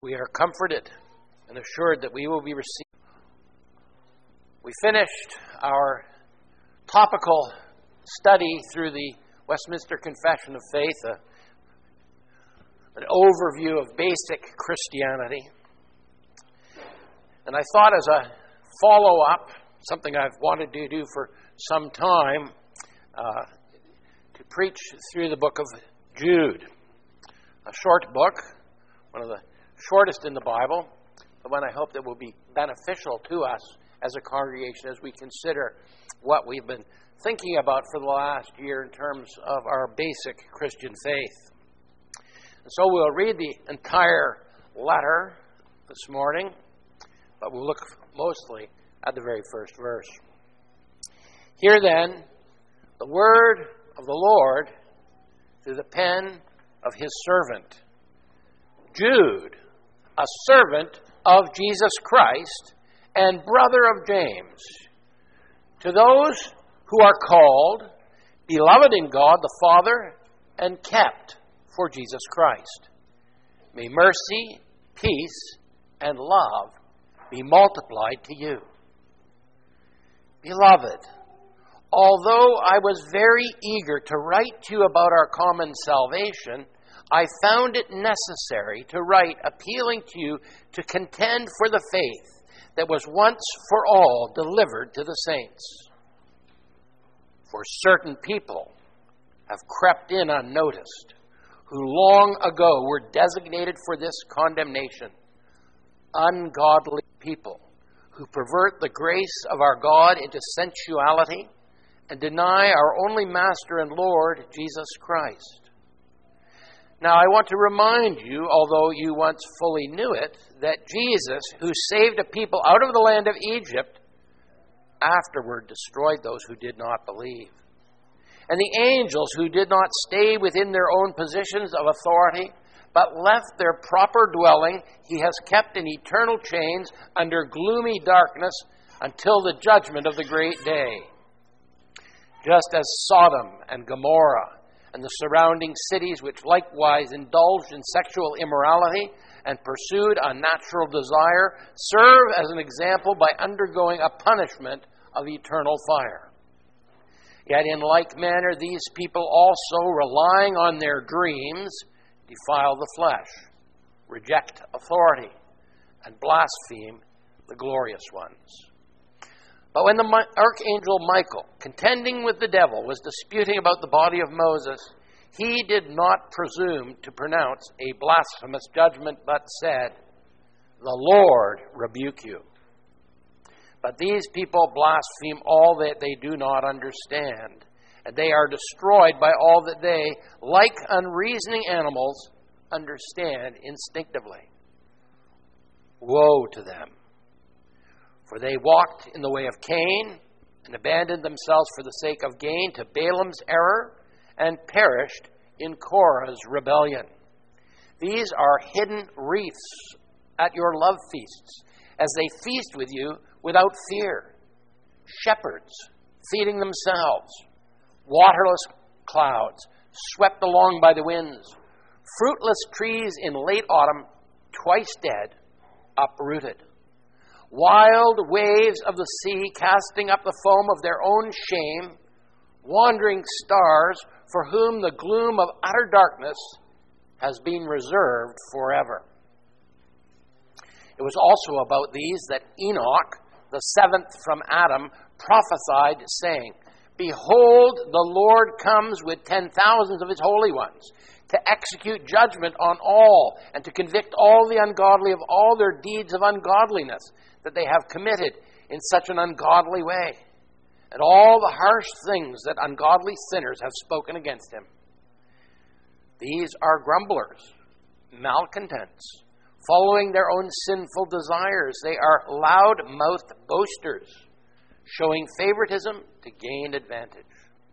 We are comforted and assured that we will be received. We finished our topical study through the Westminster Confession of Faith, an overview of basic Christianity. And I thought as a follow-up, something I've wanted to do for some time, to preach through the book of Jude. A short book, one of the shortest in the Bible, but one I hope that will be beneficial to us as a congregation as we consider what we've been thinking about for the last year in terms of our basic Christian faith. And so we'll read the entire letter this morning, but we'll look mostly at the very first verse. Hear then the word of the Lord through the pen of his servant, Jude, a servant of Jesus Christ and brother of James, to those who are called, beloved in God the Father, and kept for Jesus Christ. May mercy, peace, and love be multiplied to you. Beloved, although I was very eager to write to you about our common salvation, I found it necessary to write appealing to you to contend for the faith that was once for all delivered to the saints. For certain people have crept in unnoticed, who long ago were designated for this condemnation, ungodly people who pervert the grace of our God into sensuality and deny our only Master and Lord, Jesus Christ. Now I want to remind you, although you once fully knew it, that Jesus, who saved a people out of the land of Egypt, afterward destroyed those who did not believe. And the angels who did not stay within their own positions of authority, but left their proper dwelling, he has kept in eternal chains under gloomy darkness until the judgment of the great day. Just as Sodom and Gomorrah and the surrounding cities, which likewise indulged in sexual immorality and pursued unnatural desire, serve as an example by undergoing a punishment of eternal fire. Yet in like manner, these people also, relying on their dreams, defile the flesh, reject authority, and blaspheme the glorious ones. But when the archangel Michael, contending with the devil, was disputing about the body of Moses, he did not presume to pronounce a blasphemous judgment, but said, "The Lord rebuke you." But these people blaspheme all that they do not understand, and they are destroyed by all that they, like unreasoning animals, understand instinctively. Woe to them! For they walked in the way of Cain and abandoned themselves for the sake of gain to Balaam's error and perished in Korah's rebellion. These are hidden wreaths at your love feasts as they feast with you without fear. Shepherds feeding themselves. Waterless clouds swept along by the winds. Fruitless trees in late autumn, twice dead, uprooted. Wild waves of the sea casting up the foam of their own shame, wandering stars for whom the gloom of utter darkness has been reserved forever. It was also about these that Enoch, the seventh from Adam, prophesied, saying, "Behold, the Lord comes with 10,000s of his holy ones, to execute judgment on all, and to convict all the ungodly of all their deeds of ungodliness that they have committed in such an ungodly way, and all the harsh things that ungodly sinners have spoken against him. These are grumblers, malcontents, following their own sinful desires. They are loud-mouthed boasters, showing favoritism to gain advantage.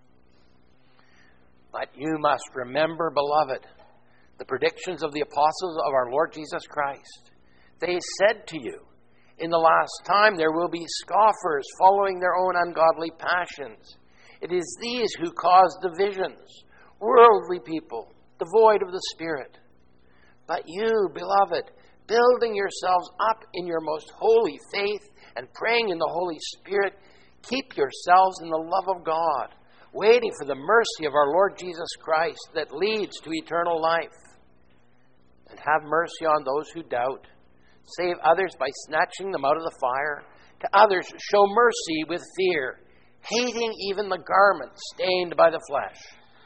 But you must remember, beloved, the predictions of the apostles of our Lord Jesus Christ. They said to you, in the last time there will be scoffers following their own ungodly passions. It is these who cause divisions, worldly people, devoid of the Spirit. But you, beloved, building yourselves up in your most holy faith and praying in the Holy Spirit, keep yourselves in the love of God, waiting for the mercy of our Lord Jesus Christ that leads to eternal life. And have mercy on those who doubt. Save others by snatching them out of the fire. To others show mercy with fear, hating even the garment stained by the flesh.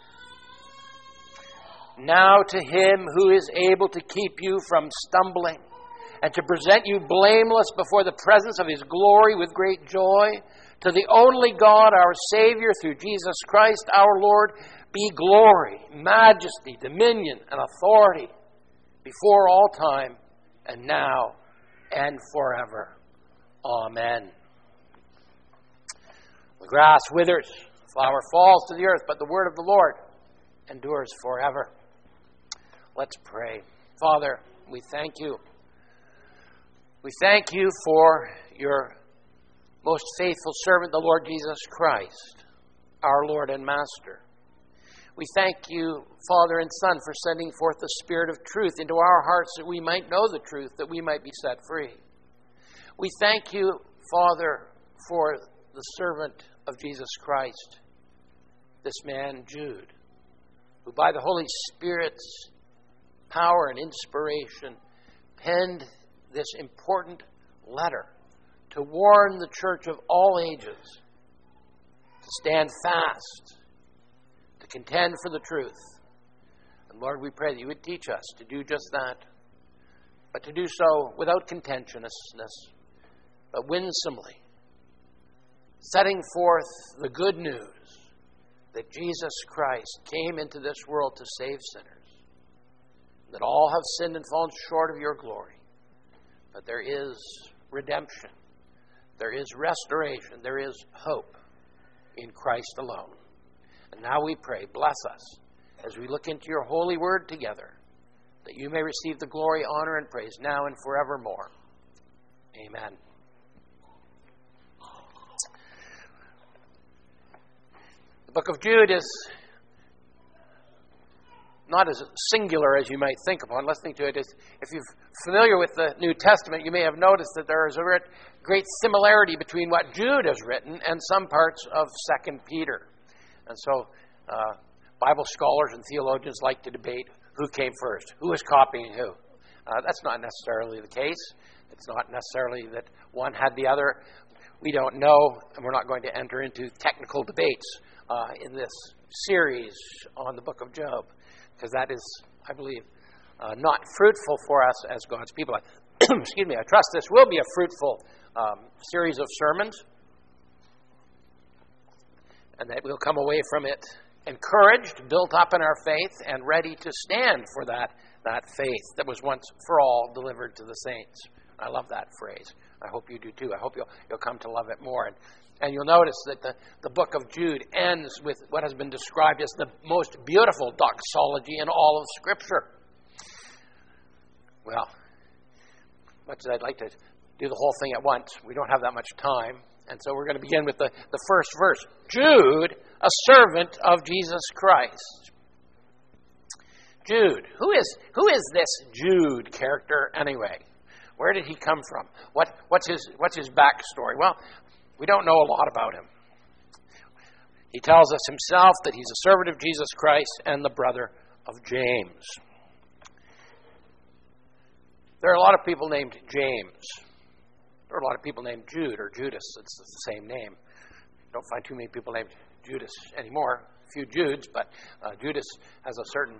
Now to Him who is able to keep you from stumbling and to present you blameless before the presence of His glory with great joy, to the only God, our Savior, through Jesus Christ our Lord, be glory, majesty, dominion, and authority before all time, and now, and forever. Amen. The grass withers, the flower falls to the earth, but the word of the Lord endures forever. Let's pray. Father, we thank you. We thank you for your most faithful servant, the Lord Jesus Christ, our Lord and Master. We thank you, Father and Son, for sending forth the Spirit of truth into our hearts that we might know the truth, that we might be set free. We thank you, Father, for the servant of Jesus Christ, this man, Jude, who by the Holy Spirit's power and inspiration penned this important letter to warn the church of all ages to stand fast, to contend for the truth. And Lord, we pray that you would teach us to do just that, but to do so without contentiousness, but winsomely, setting forth the good news that Jesus Christ came into this world to save sinners, that all have sinned and fallen short of your glory, but there is redemption, there is restoration, there is hope in Christ alone. And now we pray, bless us as we look into your holy word together, that you may receive the glory, honor, and praise now and forevermore. Amen. The book of Jude is not as singular as you might think upon listening to it. If you're familiar with the New Testament, you may have noticed that there is a great similarity between what Jude has written and some parts of 2 Peter. And so Bible scholars and theologians like to debate who came first, who is copying who. That's not necessarily the case. It's not necessarily that one had the other. We don't know, and we're not going to enter into technical debates in this series on the book of Job, because that is, I believe, not fruitful for us as God's people. Excuse me, I trust this will be a fruitful series of sermons, and that we'll come away from it encouraged, built up in our faith, and ready to stand for that faith that was once for all delivered to the saints. I love that phrase. I hope you do too. I hope you'll come to love it more. And you'll notice that the book of Jude ends with what has been described as the most beautiful doxology in all of Scripture. Well, much as I'd like to do the whole thing at once, we don't have that much time. And so we're going to begin with the first verse. Jude, a servant of Jesus Christ. Jude. Who is this Jude character anyway? Where did he come from? What's his backstory? Well, we don't know a lot about him. He tells us himself that he's a servant of Jesus Christ and the brother of James. There are a lot of people named James. There are a lot of people named Jude or Judas. It's the same name. Don't find too many people named Judas anymore. A few Judes, but Judas has a certain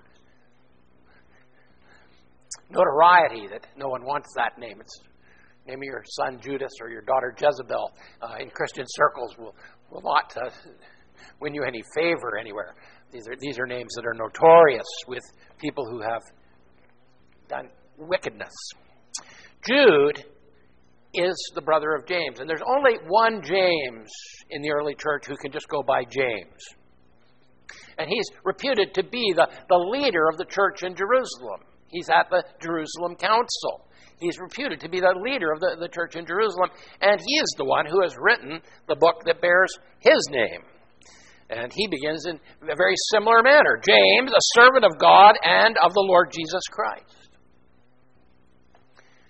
notoriety that no one wants that name. It's name of your son Judas or your daughter Jezebel in Christian circles will not win you any favor anywhere. These are names that are notorious with people who have done wickedness. Jude is the brother of James, and there's only one James in the early church who can just go by James. And he's reputed to be the leader of the church in Jerusalem. He's at the Jerusalem Council. He's reputed to be the leader of the church in Jerusalem, and he is the one who has written the book that bears his name. And he begins in a very similar manner. James, a servant of God and of the Lord Jesus Christ.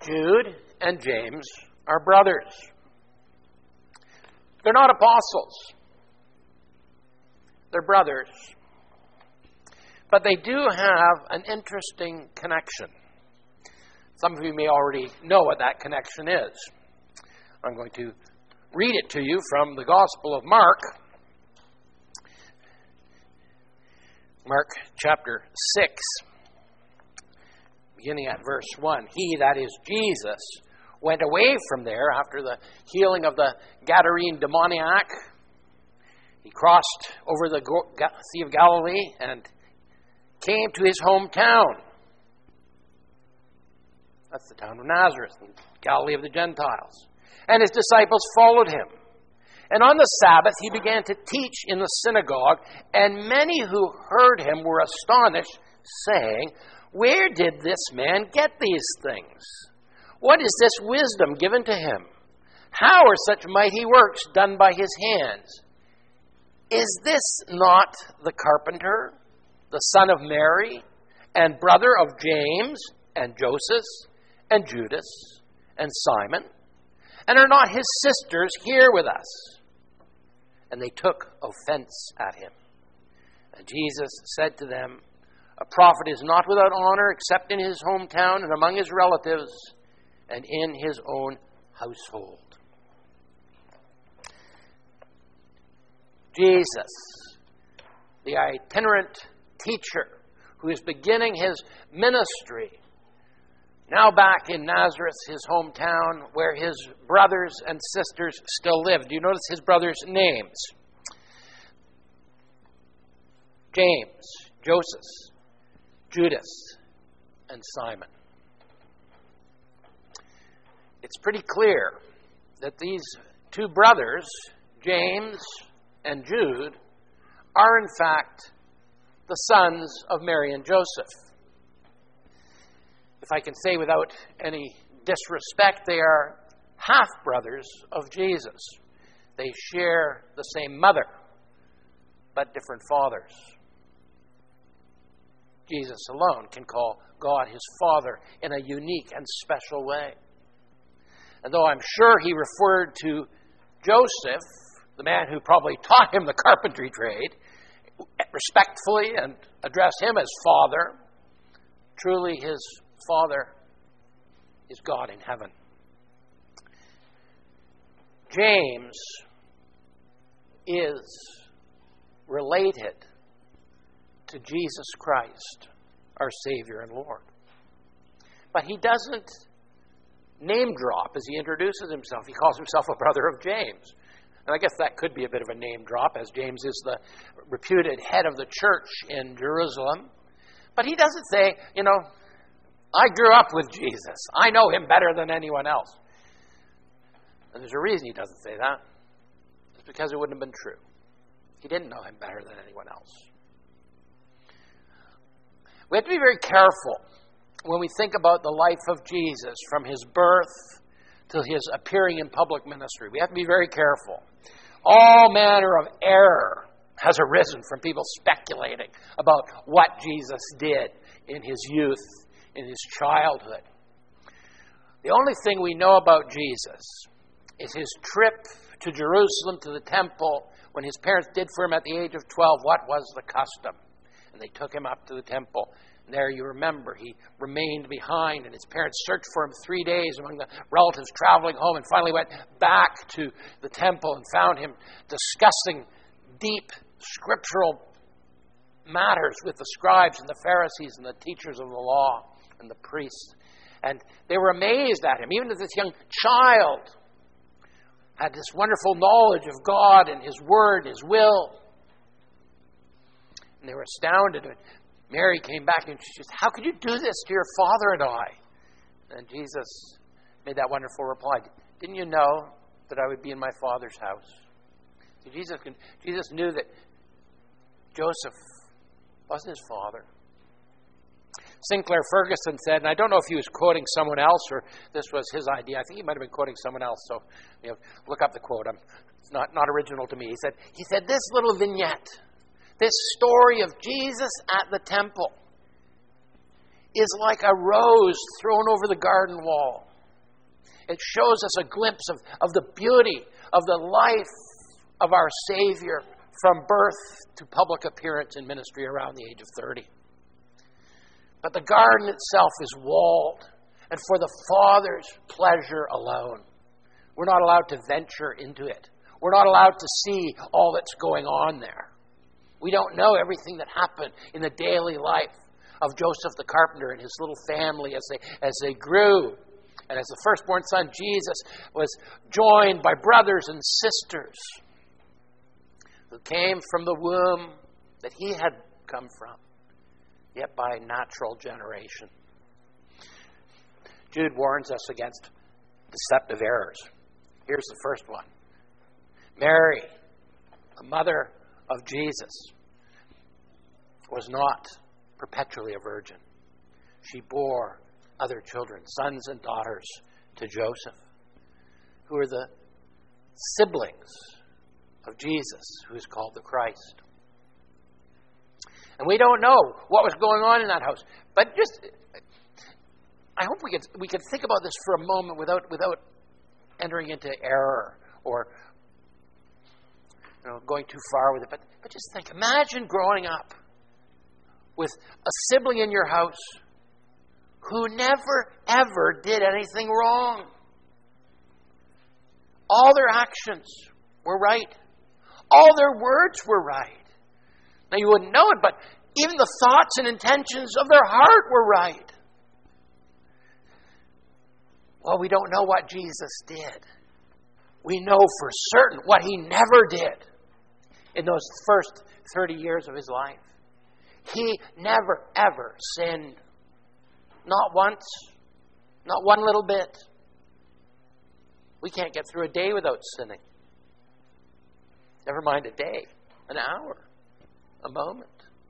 Jude and James are brothers. They're not apostles. They're brothers. But they do have an interesting connection. Some of you may already know what that connection is. I'm going to read it to you from the Gospel of Mark. Mark chapter 6, beginning at verse 1. He, that is Jesus, went away from there after the healing of the Gadarene demoniac. He crossed over the Sea of Galilee and came to his hometown. That's the town of Nazareth, Galilee of the Gentiles. And his disciples followed him. And on the Sabbath he began to teach in the synagogue, and many who heard him were astonished, saying, "Where did this man get these things? What is this wisdom given to him? How are such mighty works done by his hands? Is this not the carpenter, the son of Mary, and brother of James, and Joseph, and Judas, and Simon? And are not his sisters here with us?" And they took offense at him. And Jesus said to them, "A prophet is not without honor except in his hometown and among his relatives and in his own household." Jesus, the itinerant teacher who is beginning his ministry, now back in Nazareth, his hometown, where his brothers and sisters still live. Do you notice his brothers' names? James, Joseph, Judas, and Simon. It's pretty clear that these two brothers, James and Jude, are in fact the sons of Mary and Joseph. If I can say without any disrespect, they are half-brothers of Jesus. They share the same mother, but different fathers. Jesus alone can call God his Father in a unique and special way. And though I'm sure he referred to Joseph, the man who probably taught him the carpentry trade, respectfully and addressed him as Father, truly his Father is God in heaven. James is related to Jesus Christ, our Savior and Lord. But he doesn't name drop as he introduces himself. He calls himself a brother of James. And I guess that could be a bit of a name drop, as James is the reputed head of the church in Jerusalem. But he doesn't say, I grew up with Jesus. I know him better than anyone else. And there's a reason he doesn't say that. It's because it wouldn't have been true. He didn't know him better than anyone else. We have to be very careful when we think about the life of Jesus from his birth to his appearing in public ministry. We have to be very careful. All manner of error has arisen from people speculating about what Jesus did in his youth, in his childhood. The only thing we know about Jesus is his trip to Jerusalem, to the temple, when his parents did for him at the age of 12 what was the custom. And they took him up to the temple. And there you remember, he remained behind, and his parents searched for him 3 days among the relatives traveling home, and finally went back to the temple and found him discussing deep scriptural matters with the scribes and the Pharisees and the teachers of the law and the priests. And they were amazed at him, even as this young child had this wonderful knowledge of God and his word, his will. And they were astounded. And Mary came back and she said, "How could you do this to your father and I?" And Jesus made that wonderful reply. "Didn't you know that I would be in my Father's house?" So Jesus knew that Joseph wasn't his father. Sinclair Ferguson said, and I don't know if he was quoting someone else or this was his idea. I think he might have been quoting someone else. So, look up the quote. It's not original to me. He said, "This little vignette, this story of Jesus at the temple, is like a rose thrown over the garden wall. It shows us a glimpse of the beauty of the life of our Savior from birth to public appearance in ministry around the age of 30. But the garden itself is walled, and for the Father's pleasure alone. We're not allowed to venture into it. We're not allowed to see all that's going on there. We don't know everything that happened in the daily life of Joseph the carpenter and his little family as they grew. And as the firstborn son, Jesus, was joined by brothers and sisters who came from the womb that he had come from, yet by natural generation. Jude warns us against deceptive errors. Here's the first one. Mary, the mother of Jesus, was not perpetually a virgin. She bore other children, sons and daughters, to Joseph, who are the siblings of Jesus, who is called the Christ. And we don't know what was going on in that house. But I hope we could think about this for a moment without entering into error or going too far with it. But just think, imagine growing up with a sibling in your house who never, ever did anything wrong. All their actions were right. All their words were right. Now, you wouldn't know it, but even the thoughts and intentions of their heart were right. Well, we don't know what Jesus did. We know for certain what he never did in those first 30 years of his life. He never, ever sinned. Not once. Not one little bit. We can't get through a day without sinning. Never mind a day, an hour, a moment.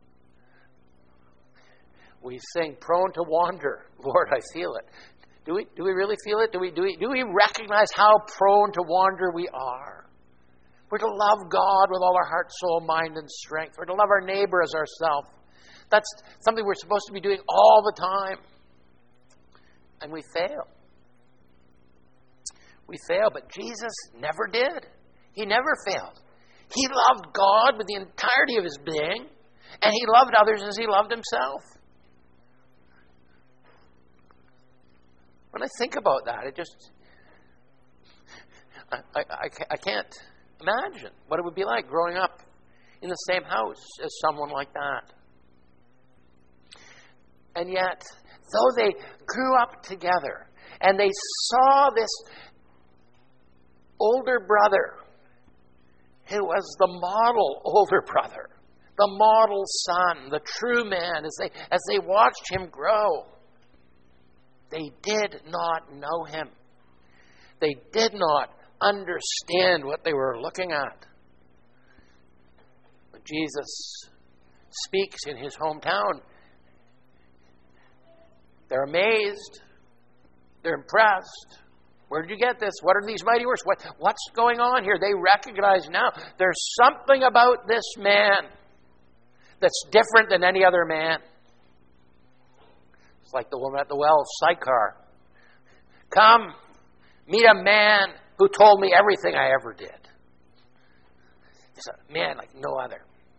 We sing, prone to wander. Lord, I feel it. Do we really feel it? Do we recognize how prone to wander we are? We're to love God with all our heart, soul, mind, and strength. We're to love our neighbor as ourselves. That's something we're supposed to be doing all the time. And we fail. We fail, but Jesus never did. He never failed. He loved God with the entirety of his being, and he loved others as he loved himself. When I think about that, it just... I can't imagine what it would be like growing up in the same house as someone like that. And yet, though they grew up together and they saw this older brother who was the model older brother, the model son, the true man, as they watched him grow, they did not know him. They did not understand what they were looking at. When Jesus speaks in his hometown, they're amazed. They're impressed. Where did you get this? What are these mighty works? What's going on here? They recognize now there's something about this man that's different than any other man. It's like the woman at the well of Sychar. Come, meet a man who told me everything I ever did. He's a man like no other.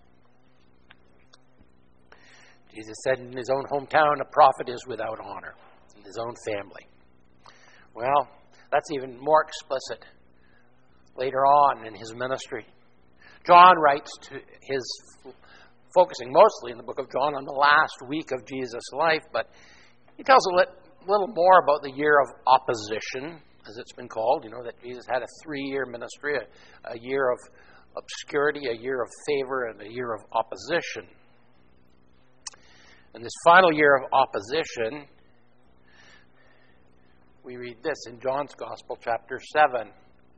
Jesus said in his own hometown, a prophet is without honor in his own family. Well, that's even more explicit later on in his ministry. John writes to focusing mostly in the book of John on the last week of Jesus' life, but he tells a little more about the year of opposition, as it's been called. You know that Jesus had a 3-year ministry, a year of obscurity, a year of favor, and a year of opposition. In this final year of opposition, we read this in John's Gospel, chapter 7.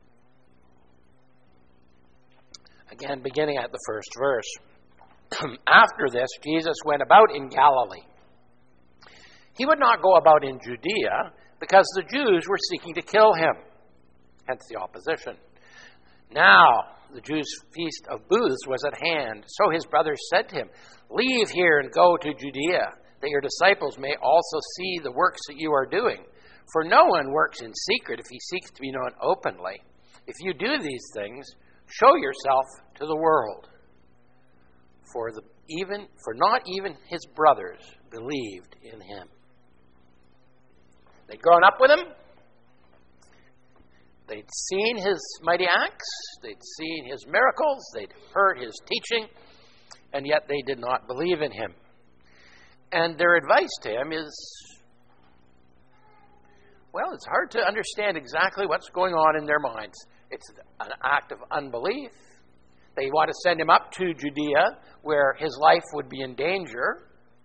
Again, beginning at the first verse. After this, Jesus went about in Galilee. He would not go about in Judea because the Jews were seeking to kill him. Hence the opposition. Now, the Jews' feast of booths was at hand. So his brothers said to him, "Leave here and go to Judea, that your disciples may also see the works that you are doing. For no one works in secret if he seeks to be known openly. If you do these things, show yourself to the world. For not even his brothers believed in him. They'd grown up with him. They'd seen his mighty acts. They'd seen his miracles. They'd heard his teaching. And yet they did not believe in him. And their advice to him is, well, it's hard to understand exactly what's going on in their minds. It's an act of unbelief. They want to send him up to Judea, where his life would be in danger.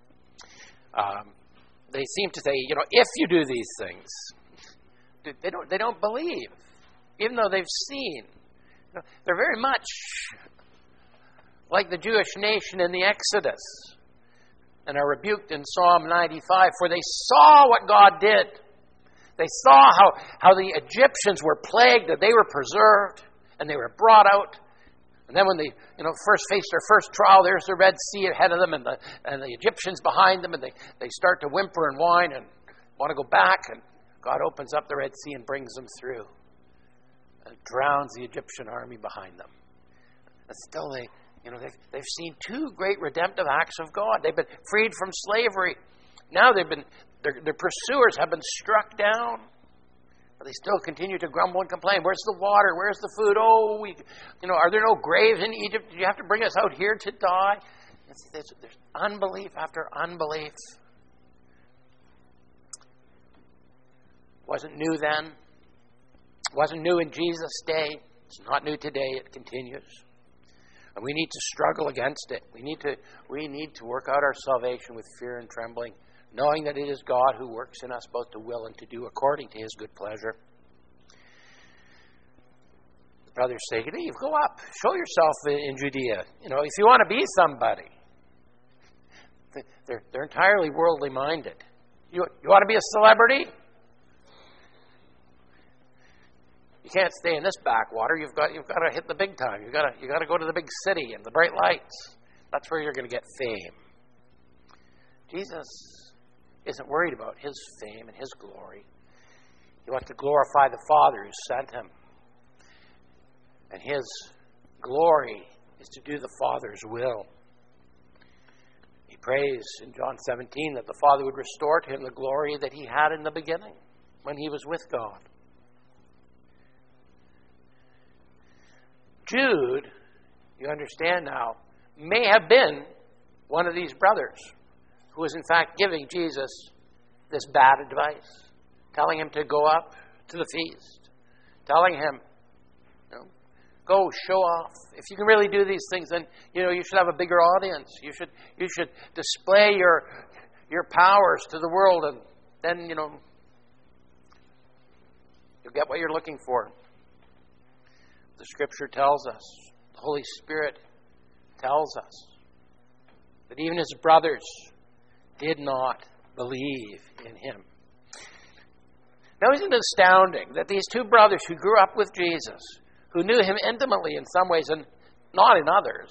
They seem to say, if you do these things, they don't believe, even though they've seen. They're very much like the Jewish nation in the Exodus, and are rebuked in Psalm 95, for they saw what God did. They saw how the Egyptians were plagued, that they were preserved, and they were brought out. And then when they first faced their first trial, there's the Red Sea ahead of them and the Egyptians behind them, and they start to whimper and whine and want to go back, and God opens up the Red Sea and brings them through and drowns the Egyptian army behind them. And still they've seen two great redemptive acts of God. They've been freed from slavery. Now their pursuers have been struck down. But they still continue to grumble and complain. Where's the water? Where's the food? Are there no graves in Egypt? Do you have to bring us out here to die? There's unbelief after unbelief. Wasn't new then. Wasn't new in Jesus' day. It's not new today. It continues. And we need to struggle against it. We need to work out our salvation with fear and trembling, knowing that it is God who works in us both to will and to do according to his good pleasure. The brothers say, Leave, go up, show yourself in Judea. If you want to be somebody. They're entirely worldly minded. You want to be a celebrity? You can't stay in this backwater. You've got to hit the big time. You've got to go to the big city and the bright lights. That's where you're going to get fame. Jesus isn't worried about his fame and his glory. He wants to glorify the Father who sent him. And his glory is to do the Father's will. He prays in John 17 that the Father would restore to him the glory that he had in the beginning when he was with God. Jude, you understand now, may have been one of these brothers who was in fact giving Jesus this bad advice, telling him to go up to the feast, telling him, go show off. If you can really do these things, then you should have a bigger audience. You should display your powers to the world, and then you'll get what you're looking for. The Scripture tells us, the Holy Spirit tells us, that even his brothers did not believe in him. Now, isn't it astounding that these two brothers who grew up with Jesus, who knew him intimately in some ways and not in others,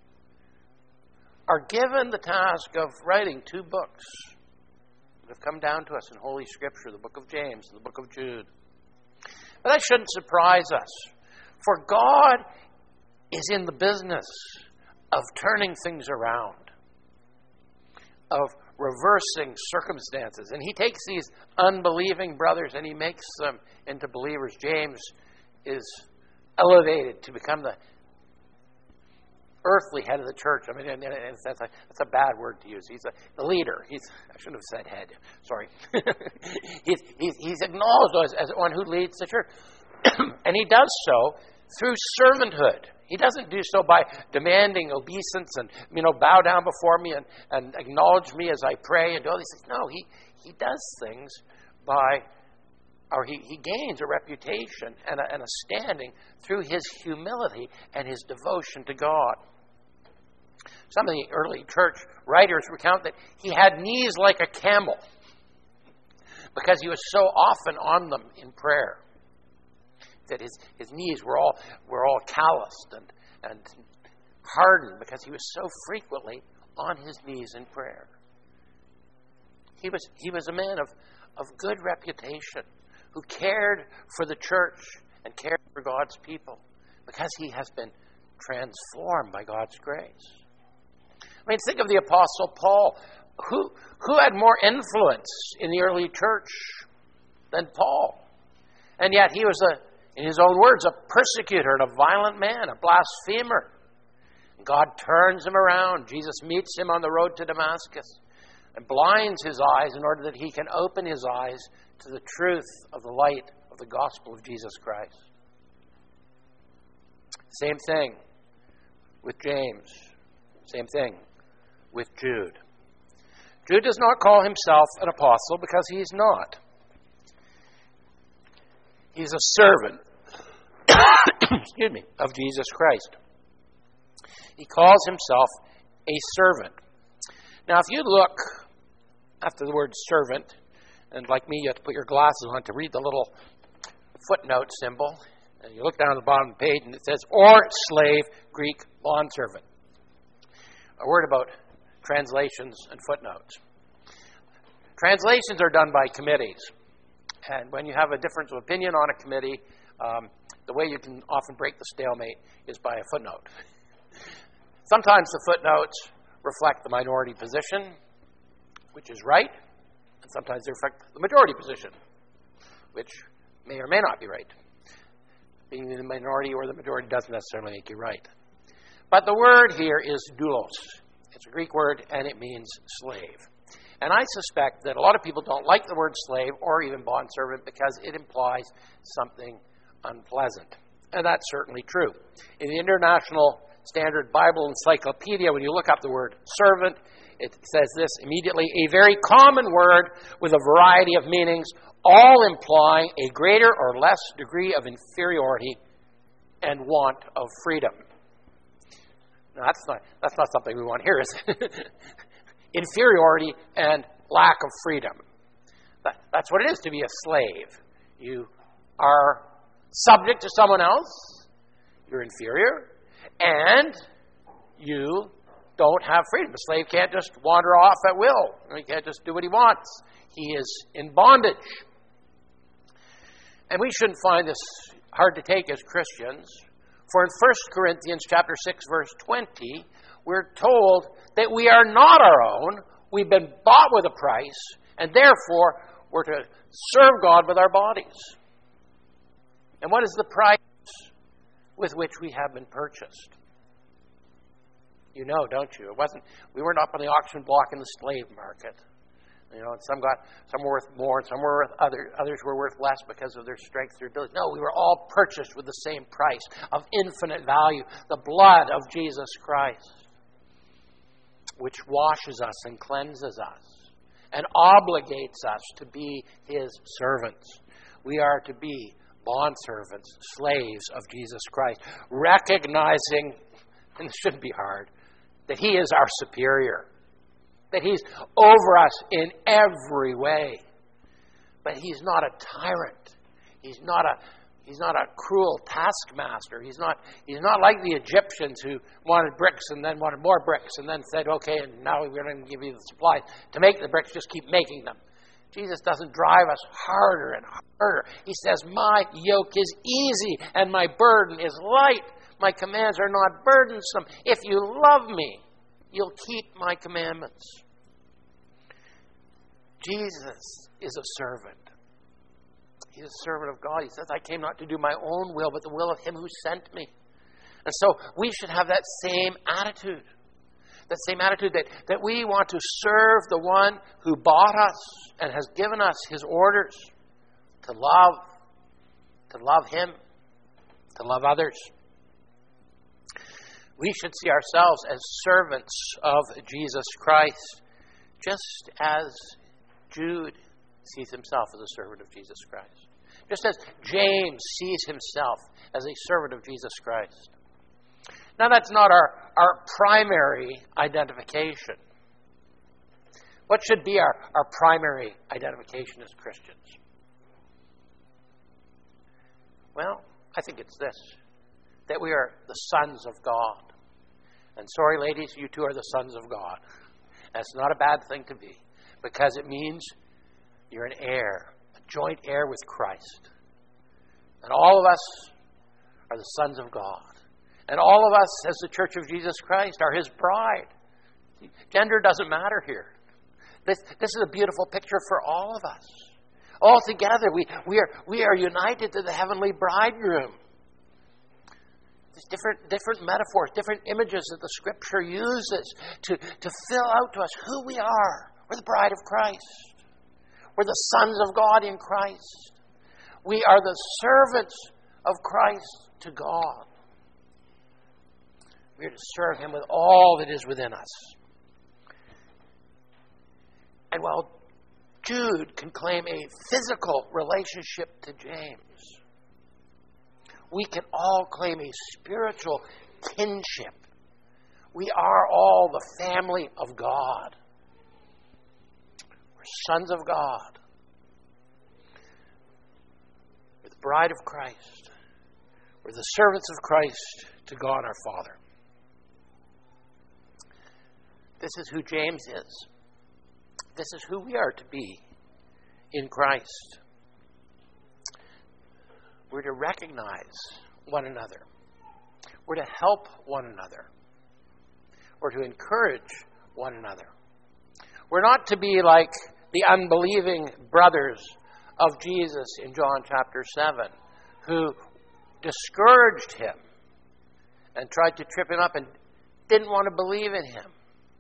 are given the task of writing two books that have come down to us in Holy Scripture, the book of James and the book of Jude? But that shouldn't surprise us. For God is in the business of turning things around, of reversing circumstances. And he takes these unbelieving brothers and he makes them into believers. James is elevated to become the earthly head of the church. I mean, that's a bad word to use. He's the leader. I shouldn't have said head. Sorry. he's acknowledged as one who leads the church. And he does so through servanthood. He doesn't do so by demanding obeisance and, bow down before me and acknowledge me as I pray and do all these things. No, he does things he gains a reputation and a standing through his humility and his devotion to God. Some of the early church writers recount that he had knees like a camel because he was so often on them in prayer, that his knees were all calloused and hardened because he was so frequently on his knees in prayer. He was a man of good reputation, who cared for the church and cared for God's people because he has been transformed by God's grace. I mean, think of the Apostle Paul. Who had more influence in the early church than Paul? And yet he was, in his own words, a persecutor and a violent man, a blasphemer. God turns him around. Jesus meets him on the road to Damascus and blinds his eyes in order that he can open his eyes to the truth of the light of the gospel of Jesus Christ. Same thing with James. Same thing with Jude. Jude does not call himself an apostle because he is not. He's a servant excuse me, of Jesus Christ. He calls himself a servant. Now, if you look after the word servant, and like me, you have to put your glasses on to read the little footnote symbol, and you look down at the bottom of the page, and it says, or slave, Greek, bondservant. A word about translations and footnotes. Translations are done by committees. And when you have a difference of opinion on a committee, the way you can often break the stalemate is by a footnote. Sometimes the footnotes reflect the minority position, which is right, and sometimes they reflect the majority position, which may or may not be right. Being in the minority or the majority doesn't necessarily make you right. But the word here is doulos. It's a Greek word, and it means slave. And I suspect that a lot of people don't like the word slave or even bondservant because it implies something unpleasant. And that's certainly true. In the International Standard Bible Encyclopedia, when you look up the word servant, it says this immediately, a very common word with a variety of meanings, all implying a greater or less degree of inferiority and want of freedom. Now, that's not something we want here, is it? Inferiority and lack of freedom. That's what it is to be a slave. You are subject to someone else, you're inferior, and you don't have freedom. A slave can't just wander off at will. He can't just do what he wants. He is in bondage. And we shouldn't find this hard to take as Christians. For in 1 Corinthians chapter 6, verse 20, we're told that we are not our own. We've been bought with a price, and therefore we're to serve God with our bodies. And what is the price with which we have been purchased? You know, don't you? We weren't up on the auction block in the slave market. You know, and some were worth more, and some were worth others were worth less because of their strength, their ability. No, we were all purchased with the same price of infinite value, the blood of Jesus Christ, which washes us and cleanses us and obligates us to be his servants. We are to be bondservants, slaves of Jesus Christ, recognizing, and this shouldn't be hard, that he is our superior, that he's over us in every way. But he's not a tyrant. He's not a cruel taskmaster. He's not like the Egyptians who wanted bricks and then wanted more bricks and then said, okay, and now we're going to give you the supplies to make the bricks, just keep making them. Jesus doesn't drive us harder and harder. He says, my yoke is easy and my burden is light. My commands are not burdensome. If you love me, you'll keep my commandments. Jesus is a servant. He's a servant of God. He says, I came not to do my own will, but the will of him who sent me. And so we should have that same attitude. That same attitude that we want to serve the one who bought us and has given us his orders to love him, to love others. We should see ourselves as servants of Jesus Christ, just as Jude sees himself as a servant of Jesus Christ. Just as James sees himself as a servant of Jesus Christ. Now, that's not our primary identification. What should be our primary identification as Christians? Well, I think it's this, that we are the sons of God. And sorry, ladies, you too are the sons of God. That's not a bad thing to be, because it means You're an heir, a joint heir with Christ. And all of us are the sons of God. And all of us, as the Church of Jesus Christ, are His bride. Gender doesn't matter here. This is a beautiful picture for all of us. All together, we are united to the heavenly bridegroom. There's different metaphors, different images that the Scripture uses to fill out to us who we are. We're the bride of Christ. We're the sons of God in Christ. We are the servants of Christ to God. We are to serve Him with all that is within us. And while Jude can claim a physical relationship to James, we can all claim a spiritual kinship. We are all the family of God. We're sons of God. We're the bride of Christ. We're the servants of Christ to God our Father. This is who James is. This is who we are to be in Christ. We're to recognize one another. We're to help one another. We're to encourage one another. We're not to be like the unbelieving brothers of Jesus in John chapter 7, who discouraged Him and tried to trip Him up and didn't want to believe in Him.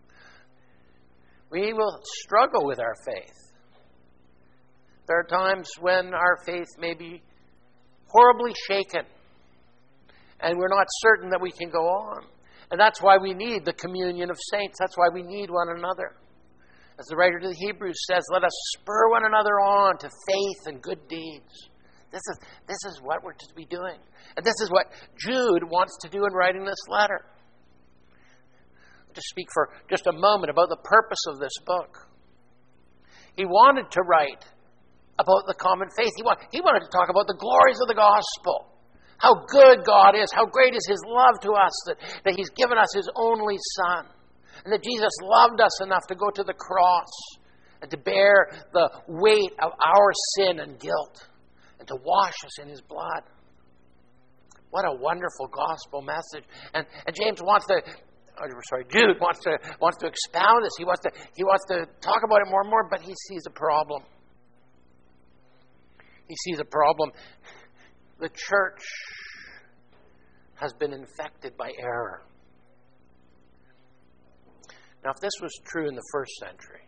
We will struggle with our faith. There are times when our faith may be horribly shaken, and we're not certain that we can go on. And that's why we need the communion of saints. That's why we need one another. As the writer to the Hebrews says, let us spur one another on to faith and good deeds. This is what we're to be doing. And this is what Jude wants to do in writing this letter. To speak for just a moment about the purpose of this book. He wanted to write about the common faith. He wanted to talk about the glories of the gospel. How good God is. How great is His love to us. That He's given us His only Son. And that Jesus loved us enough to go to the cross. And to bear the weight of our sin and guilt. And to wash us in His blood. What a wonderful gospel message. And Jude wants to expound this. He wants to talk about it more and more, but he sees a problem. He sees a problem. The church has been infected by error. Now, if this was true in the first century,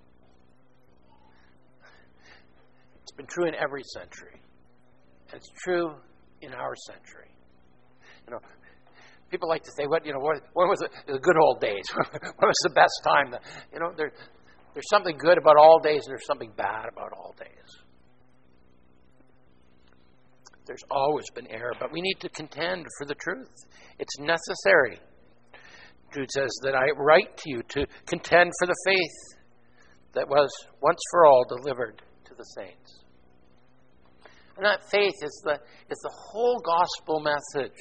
it's been true in every century. And it's true in our century. People like to say, when was the good old days? What was the best time? There's something good about all days, and there's something bad about all days. There's always been error, but we need to contend for the truth. It's necessary. Jude says that I write to you to contend for the faith that was once for all delivered to the saints. And that faith is the whole gospel message.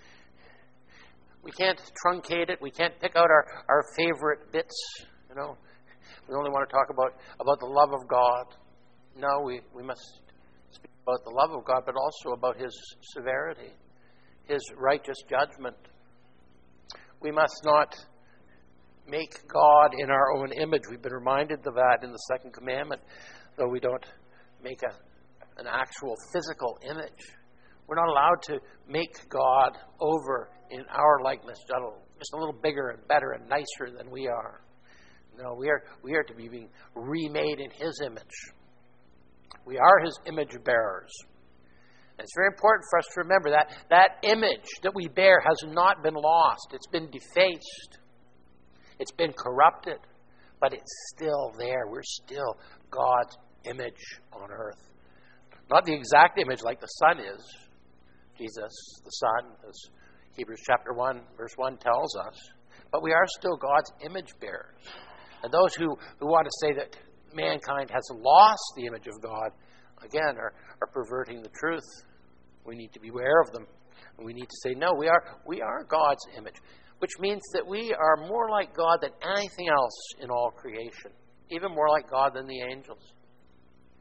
We can't truncate it. We can't pick out our favorite bits. We only want to talk about the love of God. No, we must speak about the love of God, but also about His severity, His righteous judgment. We must not make God in our own image. We've been reminded of that in the second commandment, though we don't make an actual physical image. We're not allowed to make God over in our likeness, just a little bigger and better and nicer than we are. No, we are to be being remade in His image. We are His image bearers. And it's very important for us to remember that image that we bear has not been lost. It's been defaced. It's been corrupted. But it's still there. We're still God's image on earth. Not the exact image like the Son is. Jesus, the Son, as Hebrews chapter 1, verse 1 tells us. But we are still God's image bearers. And those who want to say that mankind has lost the image of God, again, are perverting the truth. We need to be aware of them. And we need to say, no, we are God's image. Which means that we are more like God than anything else in all creation. Even more like God than the angels.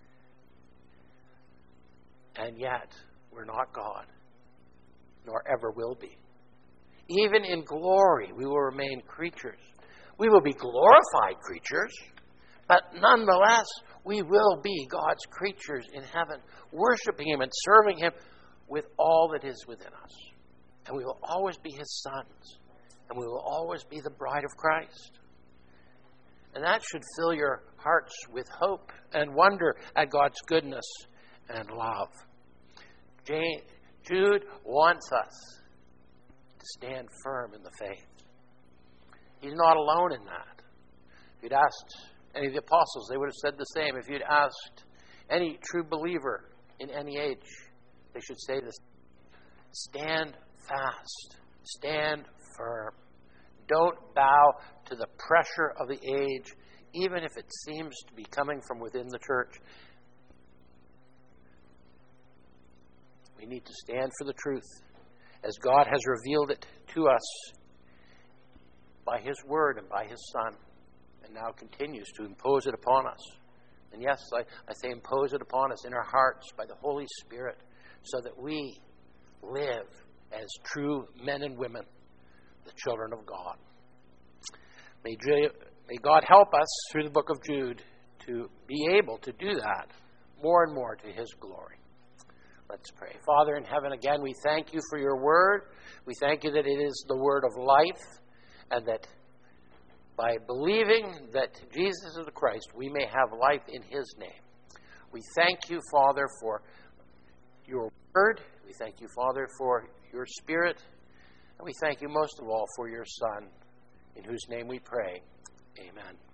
And yet, we're not God, nor ever will be. Even in glory, we will remain creatures. We will be glorified creatures, but nonetheless, we will be God's creatures in heaven, worshiping Him and serving Him with all that is within us. And we will always be His sons, and we will always be the bride of Christ. And that should fill your hearts with hope and wonder at God's goodness and love. Jude wants us to stand firm in the faith. He's not alone in that. If you'd asked any of the apostles, they would have said the same. If you'd asked any true believer in any age, they should say this: stand fast, stand firm. Don't bow to the pressure of the age, even if it seems to be coming from within the church. We need to stand for the truth as God has revealed it to us by His Word and by His Son, and now continues to impose it upon us. And yes, I say impose it upon us in our hearts by the Holy Spirit, so that we live as true men and women, the children of God. May God help us through the book of Jude to be able to do that more and more to His glory. Let's pray. Father in heaven, again, we thank You for Your word. We thank You that it is the word of life, and that by believing that Jesus is the Christ, we may have life in His name. We thank You, Father, for Your word. We thank You, Father, for Your Spirit. And we thank You most of all for Your Son, in whose name we pray. Amen.